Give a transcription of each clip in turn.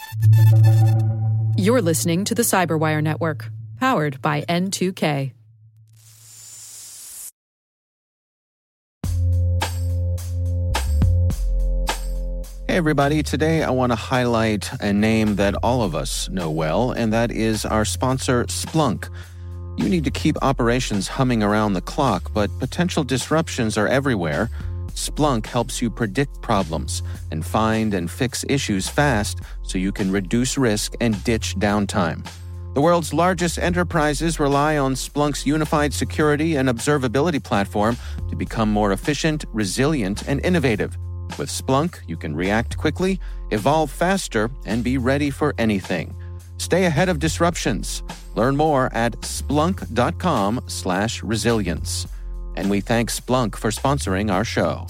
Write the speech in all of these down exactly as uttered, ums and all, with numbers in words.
You're listening to the Cyberwire Network, powered by N two K. Hey everybody, today I want to highlight a name that all of us know well, and that is our sponsor, Splunk. You need to keep operations humming around the clock, but potential disruptions are everywhere. Splunk helps you predict problems and find and fix issues fast so you can reduce risk and ditch downtime. The world's largest enterprises rely on Splunk's unified security and observability platform to become more efficient, resilient, and innovative. With Splunk, you can react quickly, evolve faster, and be ready for anything. Stay ahead of disruptions. Learn more at splunk.com slash resilience. And we thank Splunk for sponsoring our show.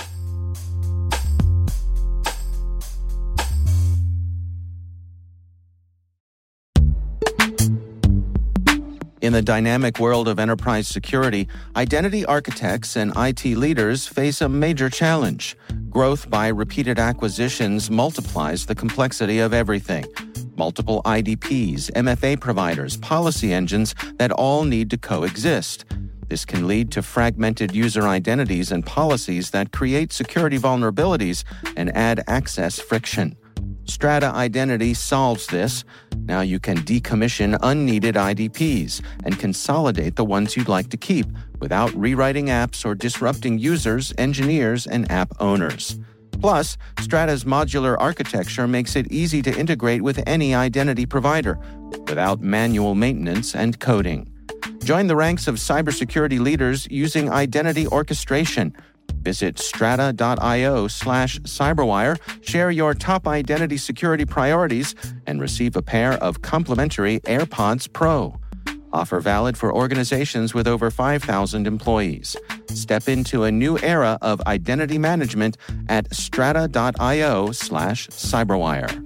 In the dynamic world of enterprise security, identity architects and I T leaders face a major challenge. Growth by repeated acquisitions multiplies the complexity of everything. Multiple I D Ps, M F A providers, policy engines that all need to coexist. This can lead to fragmented user identities and policies that create security vulnerabilities and add access friction. Strata Identity solves this. Now you can decommission unneeded I D Ps and consolidate the ones you'd like to keep without rewriting apps or disrupting users, engineers, and app owners. Plus, Strata's modular architecture makes it easy to integrate with any identity provider without manual maintenance and coding. Join the ranks of cybersecurity leaders using identity orchestration. Visit strata.io slash cyberwire, share your top identity security priorities, and receive a pair of complimentary AirPods Pro. Offer valid for organizations with over five thousand employees. Step into a new era of identity management at strata.io slash cyberwire.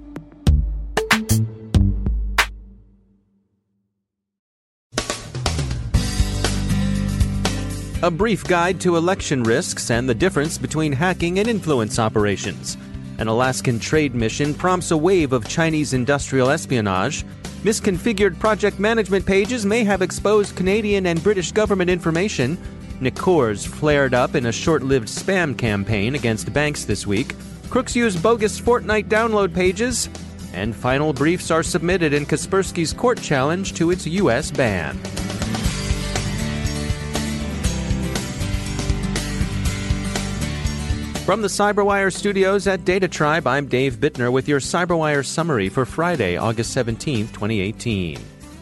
A brief guide to election risks and the difference between hacking and influence operations. An Alaskan trade mission prompts a wave of Chinese industrial espionage. Misconfigured project management pages may have exposed Canadian and British government information. Nicors flared up in a short-lived spam campaign against banks this week. Crooks use bogus Fortnite download pages. And final briefs are submitted in Kaspersky's court challenge to its U S ban. From the Cyberwire studios at Data Tribe, I'm Dave Bittner with your Cyberwire summary for Friday, August seventeenth, twenty eighteen.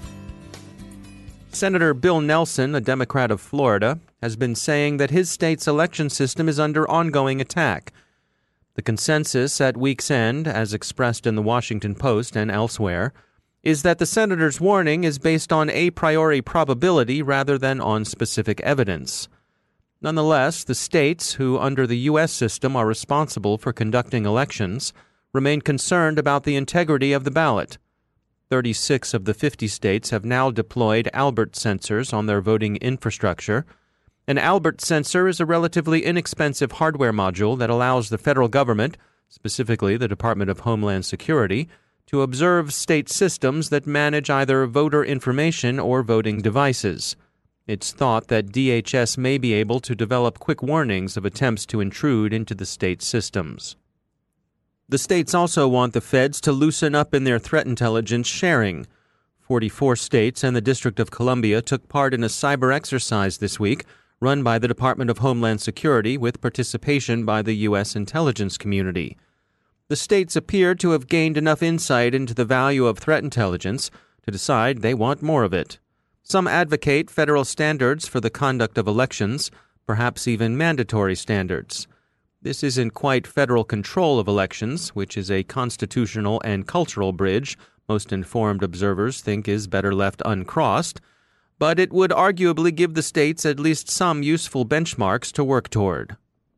Senator Bill Nelson, a Democrat of Florida, has been saying that his state's election system is under ongoing attack. The consensus at week's end, as expressed in the Washington Post and elsewhere, is that the senator's warning is based on a priori probability rather than on specific evidence. Nonetheless, the states, who under the U S system are responsible for conducting elections, remain concerned about the integrity of the ballot. thirty-six of the fifty states have now deployed Albert sensors on their voting infrastructure. An Albert sensor is a relatively inexpensive hardware module that allows the federal government, specifically the Department of Homeland Security, to observe state systems that manage either voter information or voting devices. It's thought that D H S may be able to develop quick warnings of attempts to intrude into the state systems. The states also want the feds to loosen up in their threat intelligence sharing. forty-four states and the District of Columbia took part in a cyber exercise this week, run by the Department of Homeland Security with participation by the U S intelligence community. The states appear to have gained enough insight into the value of threat intelligence to decide they want more of it. Some advocate federal standards for the conduct of elections, perhaps even mandatory standards. This isn't quite federal control of elections, which is a constitutional and cultural bridge most informed observers think is better left uncrossed, but it would arguably give the states at least some useful benchmarks to work toward.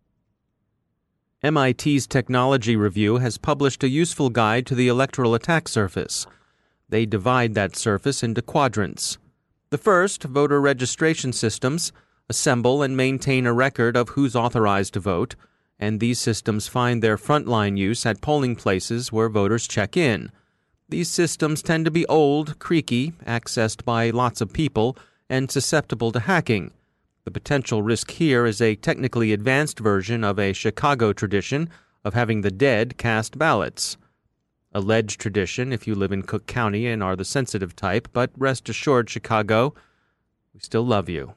M I T's Technology Review has published a useful guide to the electoral attack surface. They divide that surface into quadrants. The first, voter registration systems, assemble and maintain a record of who's authorized to vote, and these systems find their frontline use at polling places where voters check in. These systems tend to be old, creaky, accessed by lots of people, and susceptible to hacking. The potential risk here is a technically advanced version of a Chicago tradition of having the dead cast ballots. Alleged tradition if you live in Cook County and are the sensitive type, but rest assured, Chicago, we still love you.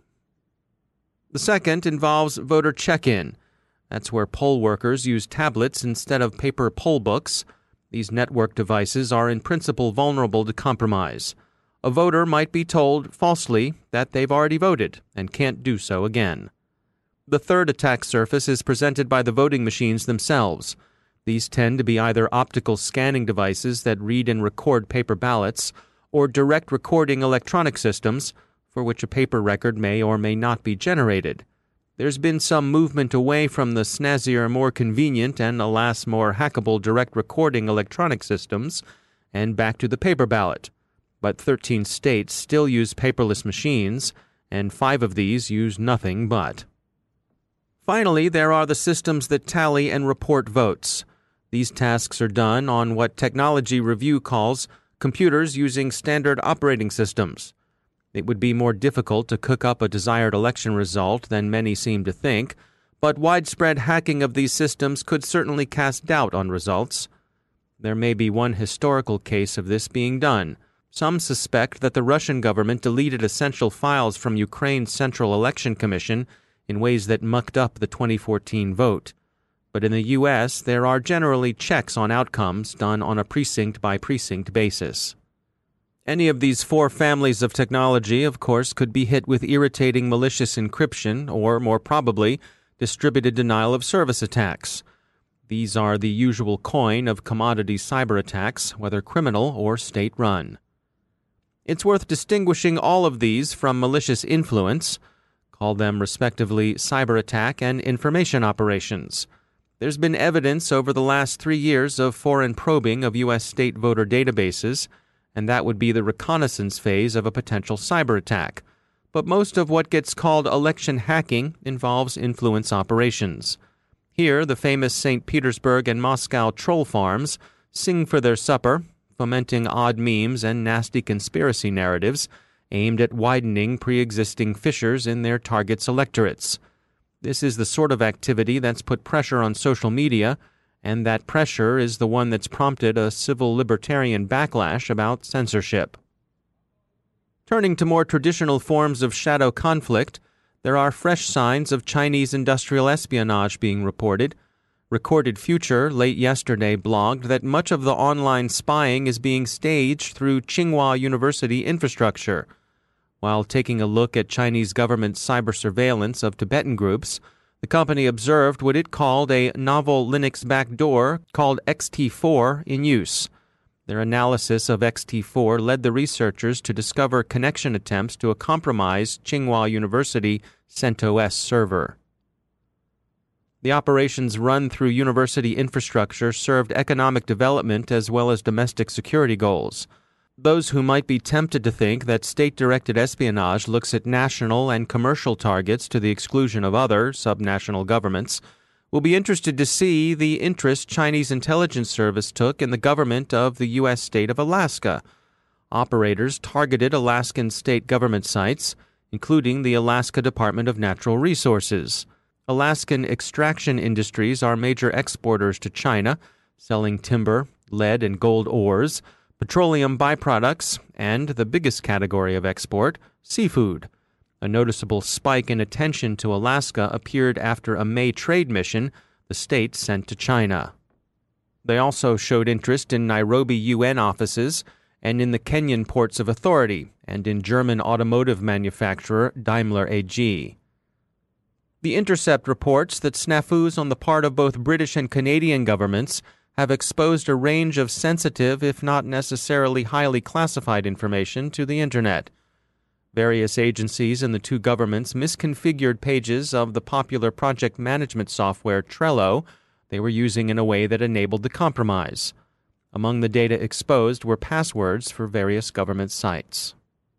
The second involves voter check-in. That's where poll workers use tablets instead of paper poll books. These network devices are in principle vulnerable to compromise. A voter might be told falsely that they've already voted and can't do so again. The third attack surface is presented by the voting machines themselves. These tend to be either optical scanning devices that read and record paper ballots or direct recording electronic systems for which a paper record may or may not be generated. There's been some movement away from the snazzier, more convenient, and alas, more hackable direct recording electronic systems and back to the paper ballot. But thirteen states still use paperless machines, and five of these use nothing but. Finally, there are the systems that tally and report votes. These tasks are done on what Technology Review calls computers using standard operating systems. It would be more difficult to cook up a desired election result than many seem to think, but widespread hacking of these systems could certainly cast doubt on results. There may be one historical case of this being done. Some suspect that the Russian government deleted essential files from Ukraine's Central Election Commission in ways that mucked up the twenty fourteen vote. But in the U S, there are generally checks on outcomes done on a precinct-by-precinct basis. Any of these four families of technology, of course, could be hit with irritating malicious encryption or, more probably, distributed denial of service attacks. These are the usual coin of commodity cyber attacks, whether criminal or state-run. It's worth distinguishing all of these from malicious influence. Call them respectively cyber attack and information operations. There's been evidence over the last three years of foreign probing of U S state voter databases, and that would be the reconnaissance phase of a potential cyber attack. But most of what gets called election hacking involves influence operations. Here, the famous Saint Petersburg and Moscow troll farms sing for their supper, fomenting odd memes and nasty conspiracy narratives aimed at widening pre-existing fissures in their targets' electorates. This is the sort of activity that's put pressure on social media, and that pressure is the one that's prompted a civil libertarian backlash about censorship. Turning to more traditional forms of shadow conflict, there are fresh signs of Chinese industrial espionage being reported. Recorded Future late yesterday blogged that much of the online spying is being staged through Tsinghua University infrastructure. While taking a look at Chinese government cyber surveillance of Tibetan groups, the company observed what it called a novel Linux backdoor called X T four in use. Their analysis of X T four led the researchers to discover connection attempts to a compromised Tsinghua University CentOS server. The operations run through university infrastructure served economic development as well as domestic security goals. Those who might be tempted to think that state-directed espionage looks at national and commercial targets to the exclusion of other subnational governments will be interested to see the interest Chinese intelligence service took in the government of the U S state of Alaska. Operators targeted Alaskan state government sites, including the Alaska Department of Natural Resources. Alaskan extraction industries are major exporters to China, selling timber, lead and gold ores, petroleum byproducts, and the biggest category of export, seafood. A noticeable spike in attention to Alaska appeared after a May trade mission the state sent to China. They also showed interest in Nairobi U N offices and in the Kenyan Ports of Authority and in German automotive manufacturer Daimler A G. The Intercept reports that snafus on the part of both British and Canadian governments have exposed a range of sensitive, if not necessarily highly classified information to the Internet. Various agencies in the two governments misconfigured pages of the popular project management software Trello they were using in a way that enabled the compromise. Among the data exposed were passwords for various government sites.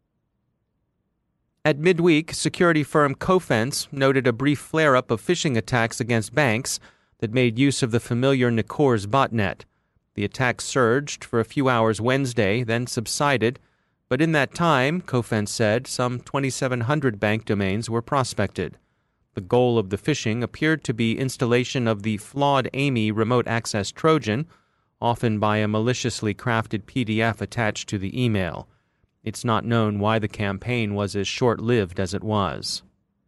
At midweek, security firm Cofense noted a brief flare-up of phishing attacks against banks that made use of the familiar Nicor's botnet. The attack surged for a few hours Wednesday, then subsided, but in that time, Cofense said, some twenty-seven hundred bank domains were prospected. The goal of the phishing appeared to be installation of the flawed A M I remote access Trojan, often by a maliciously crafted P D F attached to the email. It's not known why the campaign was as short-lived as it was.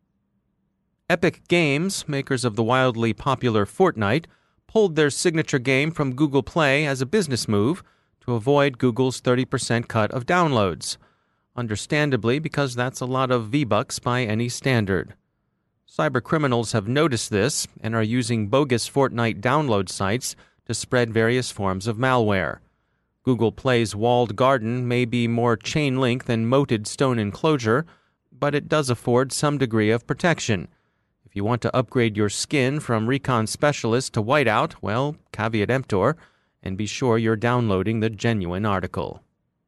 Epic Games, makers of the wildly popular Fortnite, pulled their signature game from Google Play as a business move to avoid Google's thirty percent cut of downloads. Understandably, because that's a lot of V-Bucks by any standard. Cybercriminals have noticed this and are using bogus Fortnite download sites to spread various forms of malware. Google Play's walled garden may be more chain-link than moated stone enclosure, but it does afford some degree of protection. If you want to upgrade your skin from Recon Specialist to Whiteout, well, caveat emptor, and be sure you're downloading the genuine article.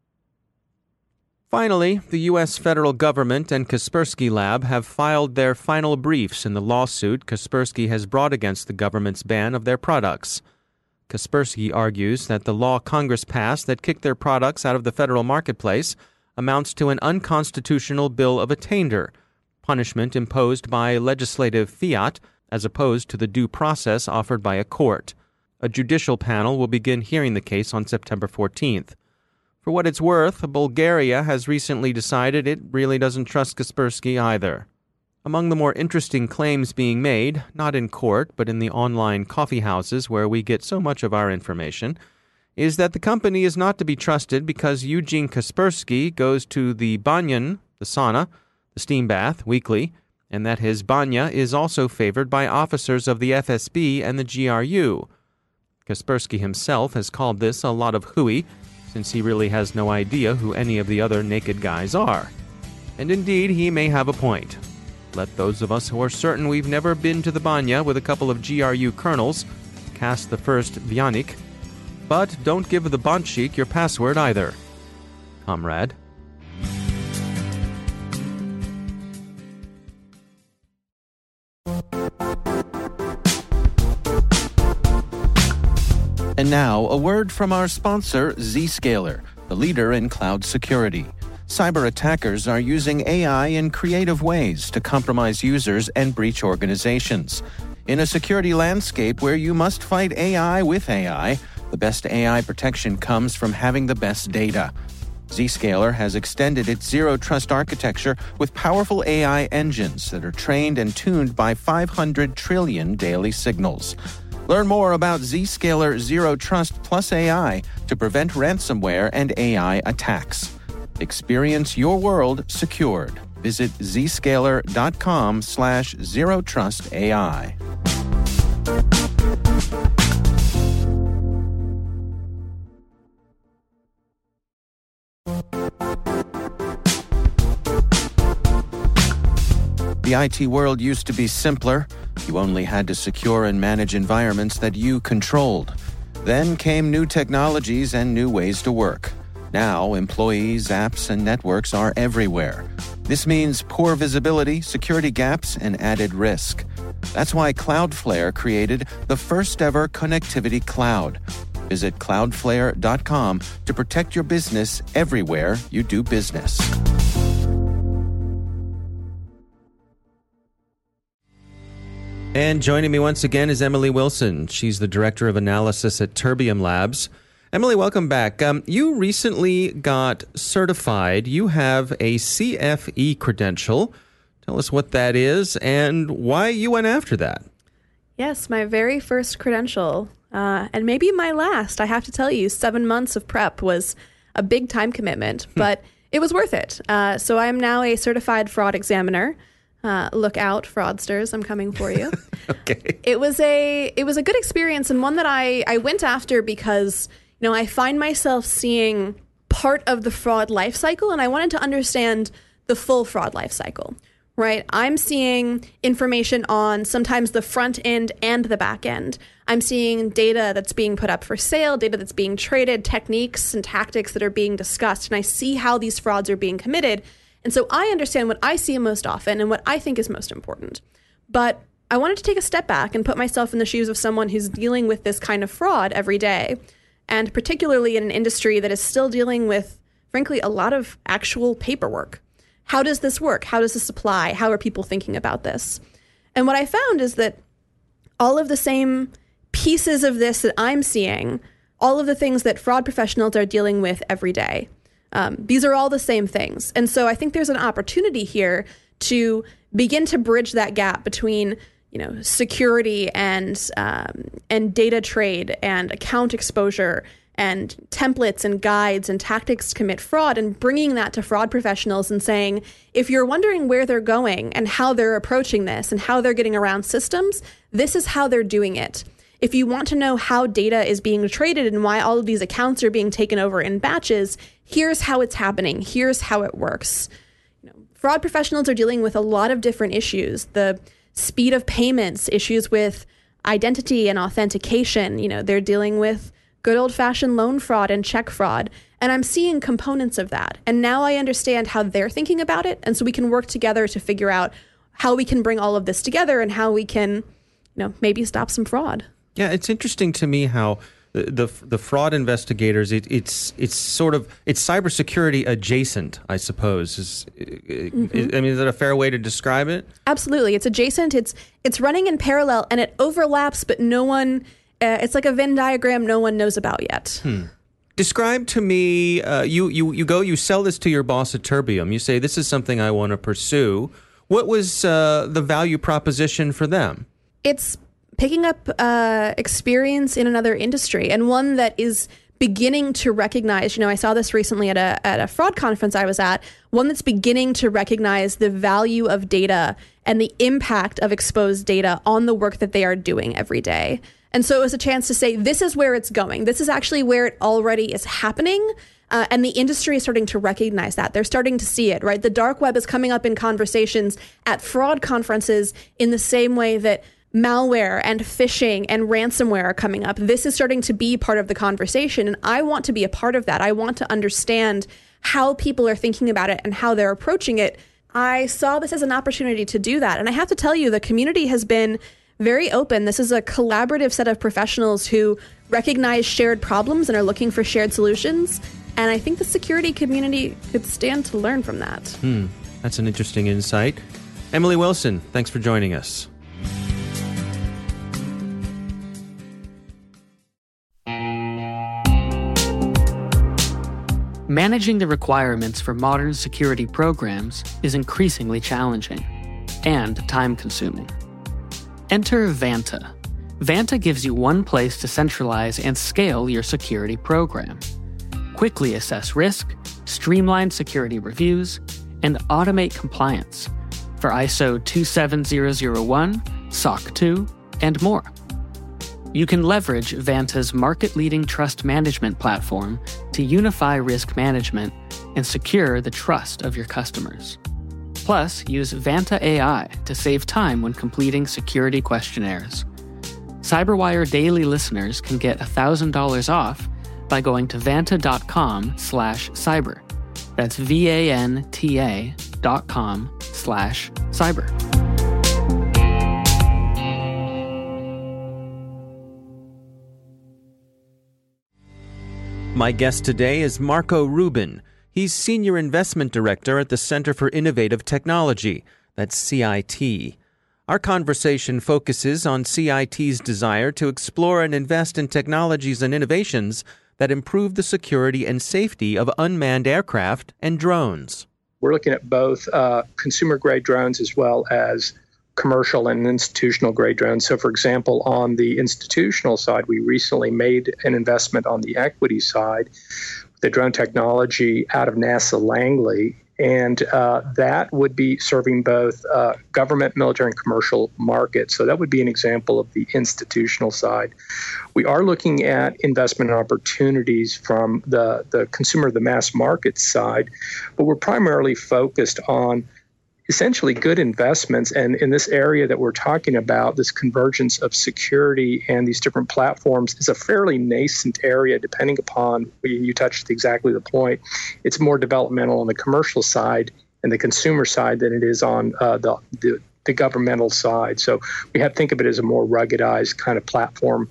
Finally, the U S federal government and Kaspersky Lab have filed their final briefs in the lawsuit Kaspersky has brought against the government's ban of their products. Kaspersky argues that the law Congress passed that kicked their products out of the federal marketplace amounts to an unconstitutional bill of attainder, punishment imposed by legislative fiat as opposed to the due process offered by a court. A judicial panel will begin hearing the case on September fourteenth. For what it's worth, Bulgaria has recently decided it really doesn't trust Kaspersky either. Among the more interesting claims being made, not in court but in the online coffee houses where we get so much of our information, is that the company is not to be trusted because Eugene Kaspersky goes to the banyan, the sauna, the steam bath, weekly, and that his banya is also favored by officers of the F S B and the G R U. Kaspersky himself has called this a lot of hooey, since he really has no idea who any of the other naked guys are. And indeed, he may have a point. Let those of us who are certain we've never been to the banya with a couple of G R U colonels cast the first Vianik, but don't give the Banshik your password either, comrade. And now, a word from our sponsor, Zscaler, the leader in cloud security. Cyber attackers are using A I in creative ways to compromise users and breach organizations. In a security landscape where you must fight A I with A I, the best A I protection comes from having the best data. Zscaler has extended its zero-trust architecture with powerful A I engines that are trained and tuned by five hundred trillion daily signals. Learn more about Zscaler Zero Trust Plus A I to prevent ransomware and A I attacks. Experience your world secured. Visit zscaler.com slash zero trust AI. The I T world used to be simpler. You only had to secure and manage environments that you controlled. Then came new technologies and new ways to work. Now, employees, apps, and networks are everywhere. This means poor visibility, security gaps, and added risk. That's why Cloudflare created the first-ever connectivity cloud. Visit cloudflare dot com to protect your business everywhere you do business. And joining me once again is Emily Wilson. She's the Director of Analysis at Terbium Labs. Emily, welcome back. Um, you recently got certified. You have a C F E credential. Tell us what that is and why you went after that. Yes, my very first credential, uh, and maybe my last. I have to tell you, seven months of prep was a big time commitment, but it was worth it. Uh, so I am now a certified fraud examiner. Uh, look out, fraudsters, I'm coming for you. Okay. It was a it was a good experience, and one that I, I went after because, you know, I find myself seeing part of the fraud life cycle, and I wanted to understand the full fraud life cycle, right? I'm seeing information on sometimes the front end and the back end. I'm seeing data that's being put up for sale, data that's being traded, techniques and tactics that are being discussed, and I see how these frauds are being committed. And so I understand what I see most often and what I think is most important. But I wanted to take a step back and put myself in the shoes of someone who's dealing with this kind of fraud every day. and particularly in an industry that is still dealing with, frankly, a lot of actual paperwork. How does this work? How does this apply? How are people thinking about this? And what I found is that all of the same pieces of this that I'm seeing, all of the things that fraud professionals are dealing with every day, um, these are all the same things. And so I think there's an opportunity here to begin to bridge that gap between, you know, security and um, and data trade and account exposure and templates and guides and tactics to commit fraud, and bringing that to fraud professionals and saying, if you're wondering where they're going and how they're approaching this and how they're getting around systems, this is how they're doing it. If you want to know how data is being traded and why all of these accounts are being taken over in batches, here's how it's happening. Here's how it works. You know, fraud professionals are dealing with a lot of different issues. The speed of payments, issues with identity and authentication. You know, they're dealing with good old-fashioned loan fraud and check fraud. And I'm seeing components of that. And now I understand how they're thinking about it. And so we can work together to figure out how we can bring all of this together and how we can, you know, maybe stop some fraud. Yeah, it's interesting to me how the the, the fraud investigators, it, it's it's sort of, it's cybersecurity adjacent, I suppose. Is, mm-hmm. is, I mean, is that a fair way to describe it? Absolutely. It's adjacent. It's it's running in parallel and it overlaps, but no one... Uh, it's like a Venn diagram no one knows about yet. Hmm. Describe to me, uh, you, you, you go, you sell this to your boss at Terbium. You say, this is something I want to pursue. What was uh, the value proposition for them? It's picking up uh, experience in another industry, and one that is beginning to recognize, you know, I saw this recently at a at a fraud conference I was at, one that's beginning to recognize the value of data and the impact of exposed data on the work that they are doing every day. And so it was a chance to say, this is where it's going. This is actually where it already is happening. Uh, and the industry is starting to recognize that. They're starting to see it, right? The dark web is coming up in conversations at fraud conferences in the same way that malware and phishing and ransomware are coming up. This is starting to be part of the conversation. And I want to be a part of that. I want to understand how people are thinking about it and how they're approaching it. I saw this as an opportunity to do that. And I have to tell you, the community has been very open. This is a collaborative set of professionals who recognize shared problems and are looking for shared solutions. And I think the security community could stand to learn from that. Hmm. That's an interesting insight. Emily Wilson, thanks for joining us. Managing the requirements for modern security programs is increasingly challenging and time-consuming. Enter Vanta. Vanta gives you one place to centralize and scale your security program. Quickly assess risk, streamline security reviews, and automate compliance for I S O two seven zero zero one, S O C two, and more. You can leverage Vanta's market-leading trust management platform to unify risk management and secure the trust of your customers. Plus, use Vanta A I to save time when completing security questionnaires. CyberWire Daily listeners can get one thousand dollars off by going to vanta.com slash cyber. That's V-A-N-T-A dot com slash cyber. My guest today is Marco Rubin. He's Senior Investment Director at the Center for Innovative Technology. That's C I T. Our conversation focuses on C I T's desire to explore and invest in technologies and innovations that improve the security and safety of unmanned aircraft and drones. We're looking at both uh, consumer-grade drones as well as commercial and institutional-grade drones. So, for example, on the institutional side, we recently made an investment on the equity side, the drone technology out of NASA Langley, and uh, that would be serving both uh, government, military, and commercial markets. So that would be an example of the institutional side. We are looking at investment opportunities from the, the consumer, the mass market side, but we're primarily focused on essentially good investments. And in this area that we're talking about, this convergence of security and these different platforms is a fairly nascent area, depending upon, you touched exactly the point. It's more developmental on the commercial side and the consumer side than it is on uh, the, the the governmental side. So we have to think of it as a more ruggedized kind of platform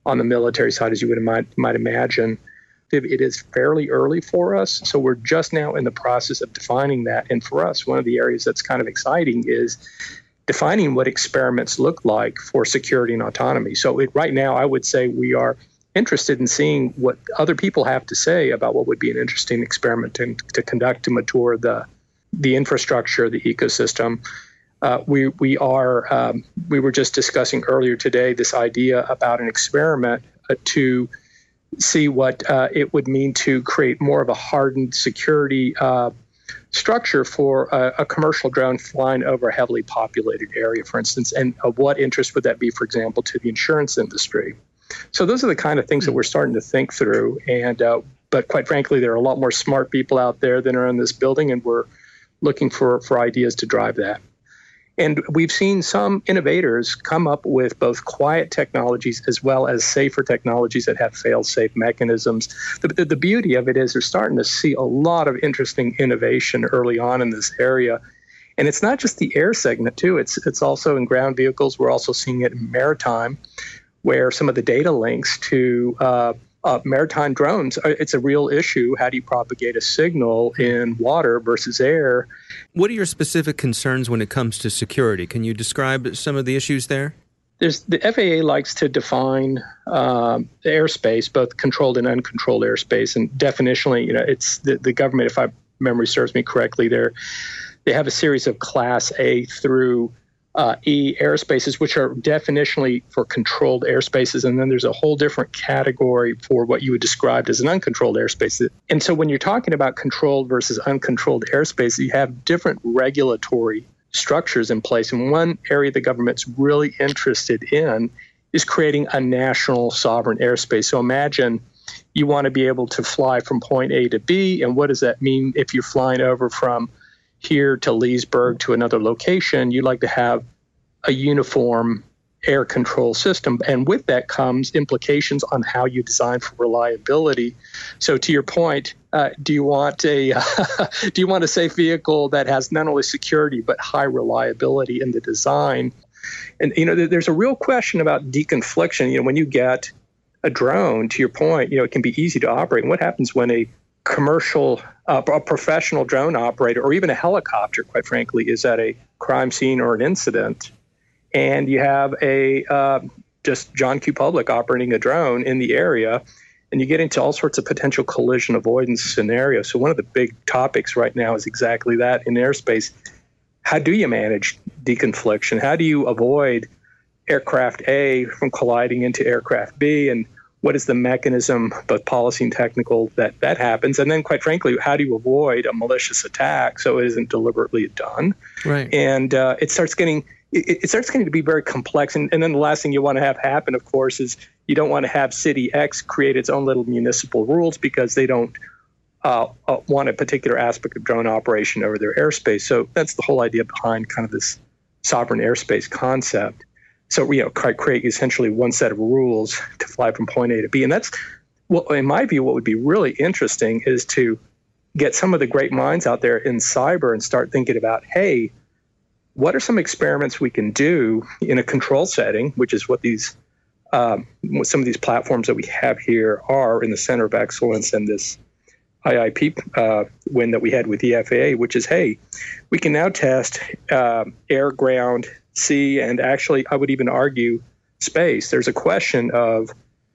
on the military side, as you would might, might imagine. It is fairly early for us, so we're just now in the process of defining that. And for us, one of the areas that's kind of exciting is defining what experiments look like for security and autonomy. So it, right now, I would say we are interested in seeing what other people have to say about what would be an interesting experiment to, to conduct to mature the the infrastructure, the ecosystem. Uh, we we are um, we were just discussing earlier today this idea about an experiment uh, to see what uh, it would mean to create more of a hardened security uh, structure for a, a commercial drone flying over a heavily populated area, for instance, and of what interest would that be, for example, to the insurance industry. So those are the kind of things that we're starting to think through. And uh, but quite frankly, there are a lot more smart people out there than are in this building, and we're looking for, for ideas to drive that. And we've seen some innovators come up with both quiet technologies as well as safer technologies that have fail-safe mechanisms. The, the, the beauty of it is we're starting to see a lot of interesting innovation early on in this area. And it's not just the air segment, too. It's, it's also in ground vehicles. We're also seeing it in maritime, where some of the data links to uh, Uh, maritime drones, it's a real issue. How do you propagate a signal in water versus air? What are your specific concerns when it comes to security? Can you describe some of the issues there? There's, the F A A likes to define um, the airspace, both controlled and uncontrolled airspace. And definitionally, you know, it's the, the government, if my memory serves me correctly, they're, they have a series of Class A through Uh, E airspaces, which are definitionally for controlled airspaces. And then there's a whole different category for what you would describe as an uncontrolled airspace. And so when you're talking about controlled versus uncontrolled airspace, you have different regulatory structures in place. And one area the government's really interested in is creating a national sovereign airspace. So imagine you want to be able to fly from point A to B. And what does that mean if you're flying over from here to Leesburg to another location? You'd like to have a uniform air control system. And with that comes implications on how you design for reliability. So to your point, uh, do you want a do you want a safe vehicle that has not only security but high reliability in the design? And you know, there's a real question about deconfliction. You know, when you get a drone, to your point, you know, it can be easy to operate. And what happens when a commercial, uh, a professional drone operator, or even a helicopter, quite frankly, is at a crime scene or an incident, and you have a uh, just John Q. Public operating a drone in the area, and you get into all sorts of potential collision avoidance scenarios. So one of the big topics right now is exactly that in airspace. How do you manage deconfliction? How do you avoid aircraft A from colliding into aircraft B? And what is the mechanism, both policy and technical, that that happens? And then, quite frankly, how do you avoid a malicious attack so it isn't deliberately done? Right. And uh, it starts getting it, it starts getting to be very complex. And, and then the last thing you want to have happen, of course, is you don't want to have City X create its own little municipal rules because they don't uh, uh, want a particular aspect of drone operation over their airspace. So that's the whole idea behind kind of this sovereign airspace concept. So, you know, create essentially one set of rules to fly from point A to B. And that's, well, in my view, what would be really interesting is to get some of the great minds out there in cyber and start thinking about, hey, what are some experiments we can do in a control setting, which is what these, um, what some of these platforms that we have here are in the Center of Excellence and this I I P uh, win that we had with the F A A, which is, hey, we can now test uh, air, ground, sea, and actually, I would even argue space. There's a question of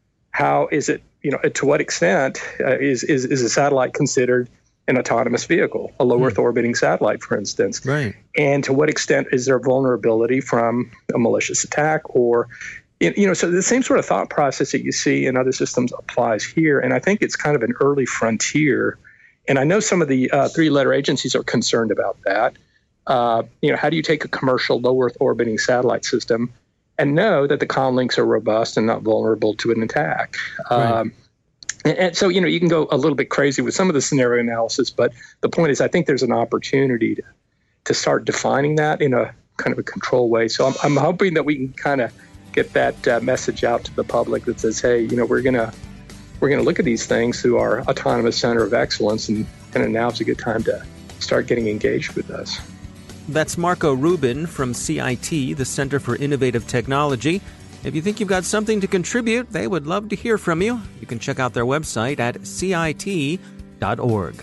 how is it, you know, to what extent uh, is, is is a satellite considered an autonomous vehicle, a low mm. Earth orbiting satellite, for instance? Right. And to what extent is there vulnerability from a malicious attack or, you know, so the same sort of thought process that you see in other systems applies here. And I think it's kind of an early frontier. And I know some of the uh, three-letter agencies are concerned about that. Uh, you know, how do you take a commercial low Earth orbiting satellite system and know that the comm links are robust and not vulnerable to an attack? Right. Um, and, and so, you know, you can go a little bit crazy with some of the scenario analysis, but the point is I think there's an opportunity to, to start defining that in a kind of a control way. So I'm, I'm hoping that we can kind of get that uh, message out to the public that says, hey, you know, we're going to we're going to look at these things through our autonomous center of excellence, and kind of now's a good time to start getting engaged with us. That's Marco Rubin from C I T, the Center for Innovative Technology. If you think you've got something to contribute, they would love to hear from you. You can check out their website at C I T dot org.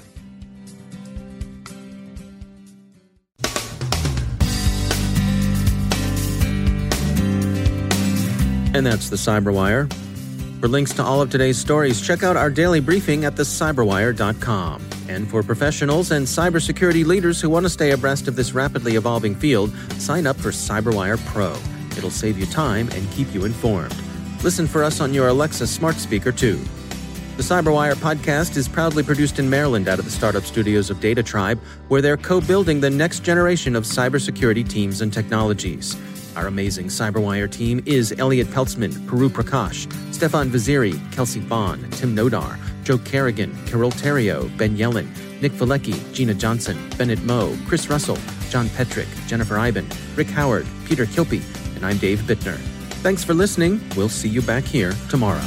And that's the Cyberwire. For links to all of today's stories, check out our daily briefing at the cyberwire dot com. And for professionals and cybersecurity leaders who want to stay abreast of this rapidly evolving field, sign up for CyberWire Pro. It'll save you time and keep you informed. Listen for us on your Alexa smart speaker, too. The Cyberwire podcast is proudly produced in Maryland out of the startup studios of Data Tribe, where they're co-building the next generation of cybersecurity teams and technologies. Our amazing Cyberwire team is Elliot Peltzman, Puru Prakash, Stefan Vaziri, Kelsey Bond, Tim Nodar, Joe Kerrigan, Carol Terrio, Ben Yellen, Nick Valecki, Gina Johnson, Bennett Moe, Chris Russell, John Petrick, Jennifer Iben, Rick Howard, Peter Kilpie, and I'm Dave Bittner. Thanks for listening. We'll see you back here tomorrow.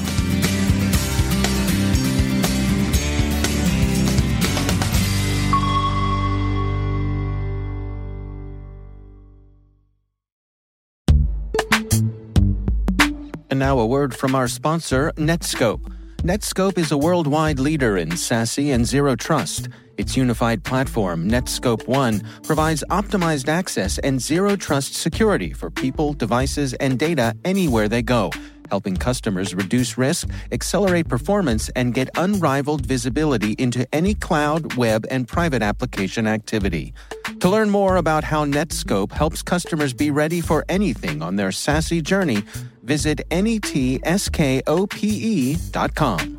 And now a word from our sponsor, Netskope. Netskope is a worldwide leader in SASE and Zero Trust. Its unified platform, Netskope One, provides optimized access and Zero Trust security for people, devices, and data anywhere they go, helping customers reduce risk, accelerate performance, and get unrivaled visibility into any cloud, web, and private application activity. To learn more about how Netskope helps customers be ready for anything on their SASE journey, visit netskope dot com.